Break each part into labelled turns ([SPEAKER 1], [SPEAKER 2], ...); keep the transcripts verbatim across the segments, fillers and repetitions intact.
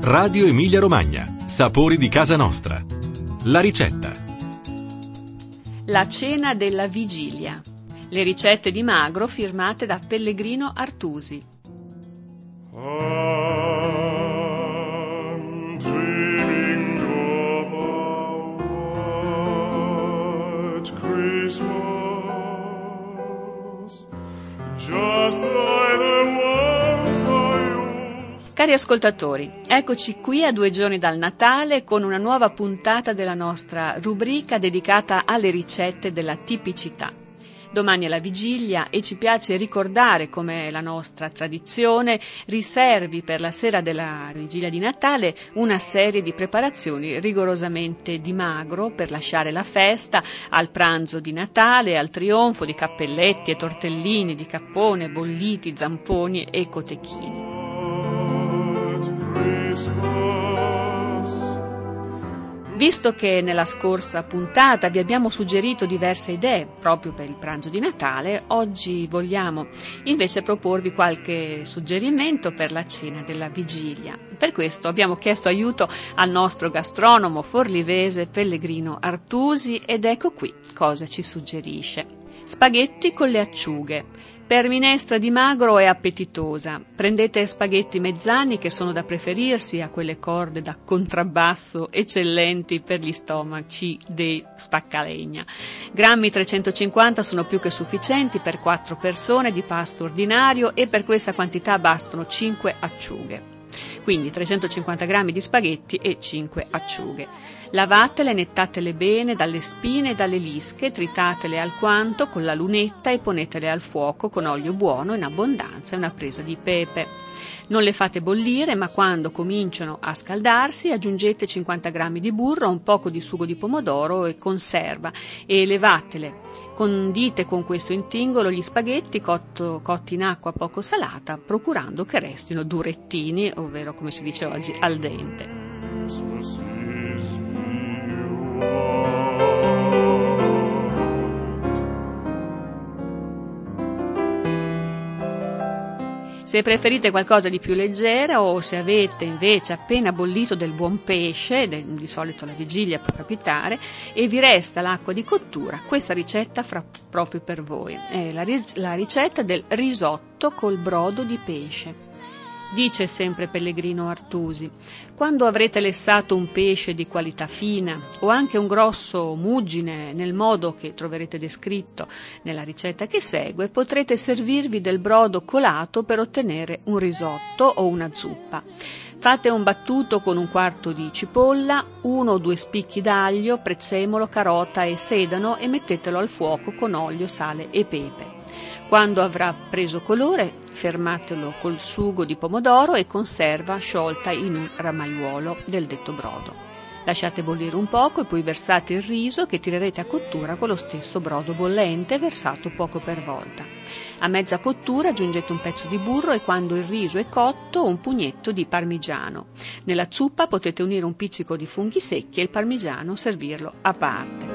[SPEAKER 1] Radio Emilia Romagna. Sapori di casa nostra. La ricetta.
[SPEAKER 2] La cena della vigilia. Le ricette di Magro firmate da Pellegrino Artusi.
[SPEAKER 3] I'm dreaming of a white Christmas, just like the ones I used.
[SPEAKER 2] Cari ascoltatori, eccoci qui a due giorni dal Natale con una nuova puntata della nostra rubrica dedicata alle ricette della tipicità. Domani è la vigilia e ci piace ricordare, come è la nostra tradizione, riservi per la sera della vigilia di Natale una serie di preparazioni rigorosamente di magro per lasciare la festa al pranzo di Natale, al trionfo di cappelletti e tortellini, di cappone, bolliti, zamponi e cotechini. Visto che nella scorsa puntata vi abbiamo suggerito diverse idee proprio per il pranzo di Natale, oggi vogliamo invece proporvi qualche suggerimento per la cena della vigilia. Per questo abbiamo chiesto aiuto al nostro gastronomo forlivese Pellegrino Artusi ed ecco qui cosa ci suggerisce. Spaghetti con le acciughe. Per minestra di magro è appetitosa. Prendete spaghetti mezzani che sono da preferirsi a quelle corde da contrabbasso eccellenti per gli stomaci dei spaccalegna. Grammi trecentocinquanta sono più che sufficienti per quattro persone di pasto ordinario e per questa quantità bastano cinque acciughe. Quindi trecentocinquanta grammi di spaghetti e cinque acciughe. Lavatele, nettatele bene dalle spine e dalle lische, tritatele alquanto con la lunetta e ponetele al fuoco con olio buono in abbondanza e una presa di pepe. Non le fate bollire, ma quando cominciano a scaldarsi aggiungete cinquanta grammi di burro, un poco di sugo di pomodoro e conserva e levatele. Condite con questo intingolo gli spaghetti cotto, cotti in acqua poco salata, procurando che restino durettini, ovvero come si dice oggi al dente. Se preferite qualcosa di più leggera o se avete invece appena bollito del buon pesce, di solito la vigilia può capitare, e vi resta l'acqua di cottura, questa ricetta fa proprio per voi. È la, la ricetta del risotto col brodo di pesce. Dice sempre Pellegrino Artusi, quando avrete lessato un pesce di qualità fina o anche un grosso muggine nel modo che troverete descritto nella ricetta che segue, potrete servirvi del brodo colato per ottenere un risotto o una zuppa. Fate un battuto con un quarto di cipolla, uno o due spicchi d'aglio, prezzemolo, carota e sedano e mettetelo al fuoco con olio, sale e pepe. Quando avrà preso colore, fermatelo col sugo di pomodoro e conserva sciolta in un ramaiuolo del detto brodo. Lasciate bollire un poco e poi versate il riso che tirerete a cottura con lo stesso brodo bollente versato poco per volta. A mezza cottura aggiungete un pezzo di burro e quando il riso è cotto un pugnetto di parmigiano. Nella zuppa potete unire un pizzico di funghi secchi e il parmigiano servirlo a parte.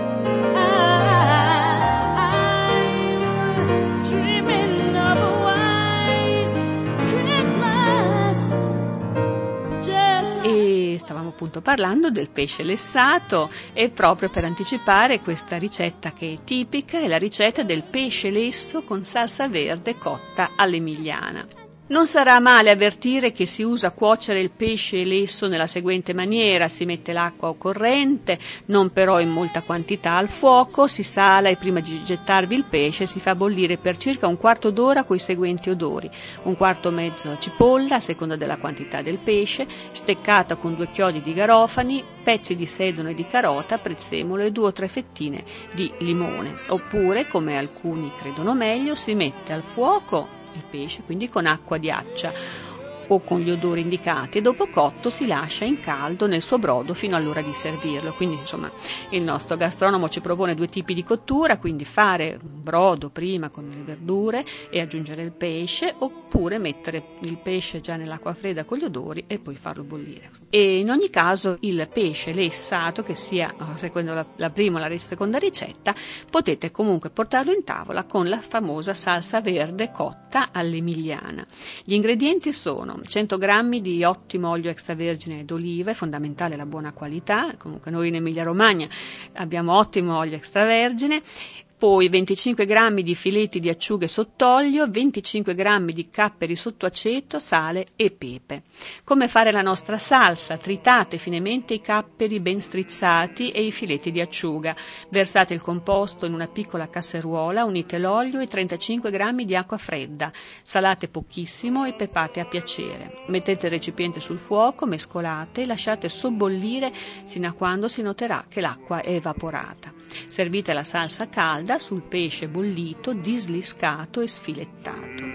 [SPEAKER 2] Stavamo appunto parlando del pesce lessato e proprio per anticipare questa ricetta che è tipica è la ricetta del pesce lesso con salsa verde cotta all'emiliana. Non sarà male avvertire che si usa cuocere il pesce lesso nella seguente maniera: si mette l'acqua al corrente, non però in molta quantità, al fuoco, si sala e prima di gettarvi il pesce si fa bollire per circa un quarto d'ora coi seguenti odori: un quarto mezzo cipolla a seconda della quantità del pesce, steccata con due chiodi di garofani, pezzi di sedano e di carota, prezzemolo e due o tre fettine di limone. Oppure, come alcuni credono meglio, si mette al fuoco il pesce, quindi con acqua di accia o con gli odori indicati, e dopo cotto si lascia in caldo nel suo brodo fino all'ora di servirlo. Quindi insomma il nostro gastronomo ci propone due tipi di cottura, quindi fare un brodo prima con le verdure e aggiungere il pesce, oppure mettere il pesce già nell'acqua fredda con gli odori e poi farlo bollire. E in ogni caso il pesce lessato, che sia secondo la, la prima o la seconda ricetta, potete comunque portarlo in tavola con la famosa salsa verde cotta all'emiliana. Gli ingredienti sono servono cento grammi di ottimo olio extravergine d'oliva, è fondamentale la buona qualità, comunque noi in Emilia Romagna abbiamo ottimo olio extravergine, poi venticinque grammi di filetti di acciughe sott'olio, venticinque grammi di capperi sottoaceto, sale e pepe. Come fare la nostra salsa? Tritate finemente i capperi ben strizzati e i filetti di acciuga. Versate il composto in una piccola casseruola, unite l'olio e trentacinque grammi di acqua fredda. Salate pochissimo e pepate a piacere. Mettete il recipiente sul fuoco, mescolate e lasciate sobbollire sino a quando si noterà che l'acqua è evaporata. Servite la salsa calda sul pesce bollito, disliscato e sfilettato.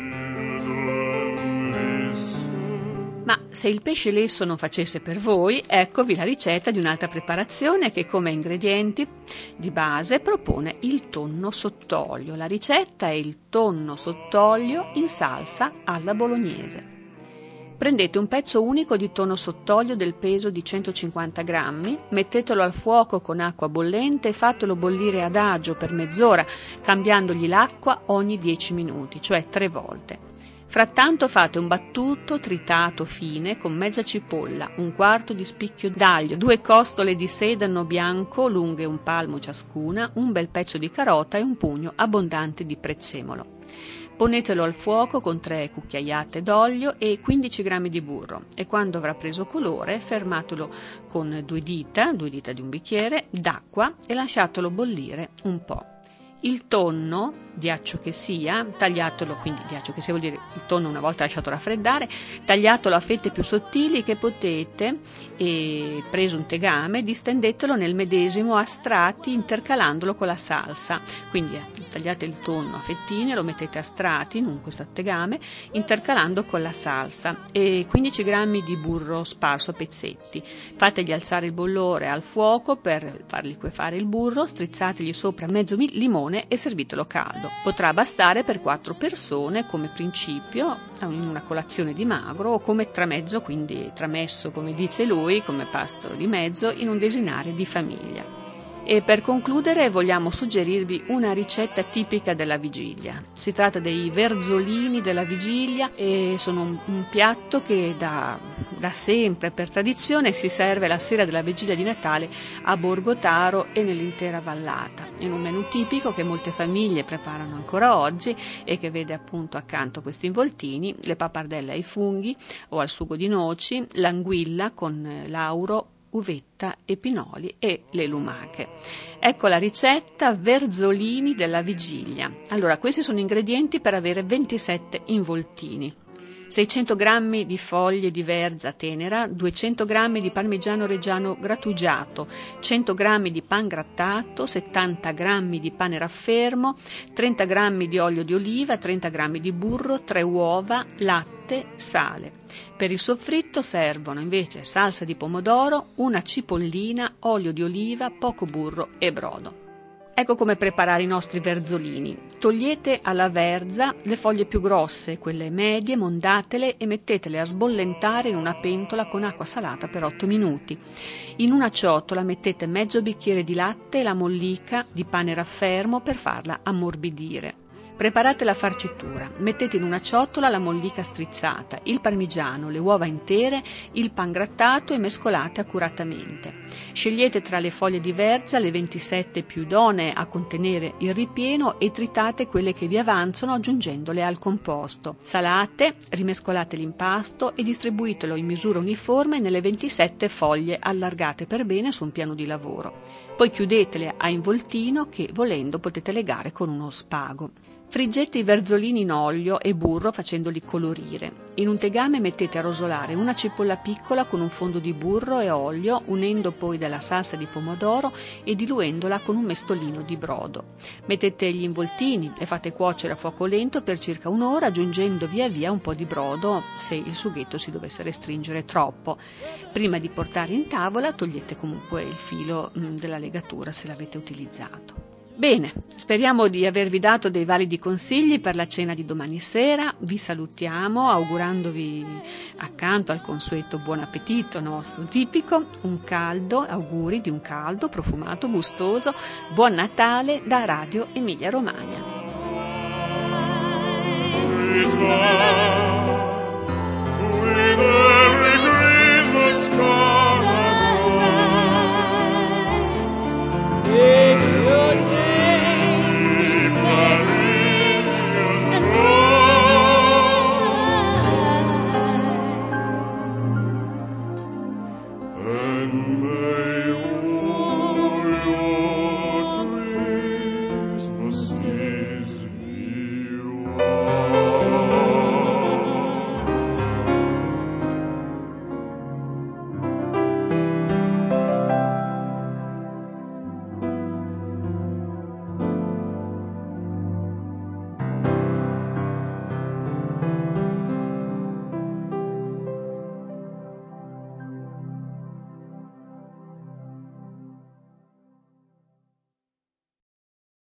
[SPEAKER 2] Ma se il pesce lesso non facesse per voi, eccovi la ricetta di un'altra preparazione che come ingredienti di base propone il tonno sott'olio. La ricetta è il tonno sott'olio in salsa alla bolognese. Prendete un pezzo unico di tonno sott'olio del peso di centocinquanta grammi, mettetelo al fuoco con acqua bollente e fatelo bollire adagio per mezz'ora, cambiandogli l'acqua ogni dieci minuti, cioè tre volte. Frattanto fate un battuto tritato fine con mezza cipolla, un quarto di spicchio d'aglio, due costole di sedano bianco lunghe un palmo ciascuna, un bel pezzo di carota e un pugno abbondante di prezzemolo. Ponetelo al fuoco con tre cucchiaiate d'olio e quindici grammi di burro e quando avrà preso colore fermatelo con due dita, due dita di un bicchiere, d'acqua e lasciatelo bollire un po'. Il tonno, ghiaccio che sia, tagliatelo, quindi ghiaccio che sia vuol dire il tonno una volta lasciato raffreddare, tagliatelo a fette più sottili che potete e preso un tegame distendetelo nel medesimo a strati intercalandolo con la salsa, quindi eh, tagliate il tonno a fettine, lo mettete a strati in questo tegame intercalando con la salsa e quindici grammi di burro sparso a pezzetti, fategli alzare il bollore al fuoco per far liquefare il burro, strizzategli sopra mezzo limone e servitelo caldo. Potrà bastare per quattro persone come principio in una colazione di magro o come tramezzo, quindi tramesso come dice lui, come pasto di mezzo in un desinare di famiglia. E per concludere vogliamo suggerirvi una ricetta tipica della vigilia. Si tratta dei verzolini della vigilia e sono un, un piatto che da, da sempre, per tradizione, si serve la sera della vigilia di Natale a Borgotaro e nell'intera vallata. È un menù tipico che molte famiglie preparano ancora oggi e che vede appunto accanto questi involtini, le pappardelle ai funghi o al sugo di noci, l'anguilla con l'auro, uvetta e pinoli e le lumache. Ecco la ricetta verzolini della vigilia. Allora, questi sono ingredienti per avere ventisette involtini. seicento grammi di foglie di verza tenera, duecento grammi di parmigiano reggiano grattugiato, cento grammi di pan grattato, settanta grammi di pane raffermo, trenta grammi di olio di oliva, trenta grammi di burro, tre uova, latte, sale. Per il soffritto servono invece salsa di pomodoro, una cipollina, olio di oliva, poco burro e brodo. Ecco come preparare i nostri verzolini. Togliete alla verza le foglie più grosse, quelle medie, mondatele e mettetele a sbollentare in una pentola con acqua salata per otto minuti. In una ciotola mettete mezzo bicchiere di latte e la mollica di pane raffermo per farla ammorbidire. Preparate la farcitura, mettete in una ciotola la mollica strizzata, il parmigiano, le uova intere, il pan grattato e mescolate accuratamente. Scegliete tra le foglie di verza le ventisette più idonee a contenere il ripieno e tritate quelle che vi avanzano aggiungendole al composto. Salate, rimescolate l'impasto e distribuitelo in misura uniforme nelle ventisette foglie allargate per bene su un piano di lavoro. Poi chiudetele a involtino che volendo potete legare con uno spago. Friggete i verzolini in olio e burro facendoli colorire. In un tegame mettete a rosolare una cipolla piccola con un fondo di burro e olio, unendo poi della salsa di pomodoro e diluendola con un mestolino di brodo. Mettete gli involtini e fate cuocere a fuoco lento per circa un'ora, aggiungendo via via un po' di brodo se il sughetto si dovesse restringere troppo. Prima di portare in tavola togliete comunque il filo della legatura se l'avete utilizzato. Bene, speriamo di avervi dato dei validi consigli per la cena di domani sera. Vi salutiamo augurandovi, accanto al consueto buon appetito nostro tipico, un caldo, auguri di un caldo, profumato, gustoso, buon Natale da Radio Emilia Romagna.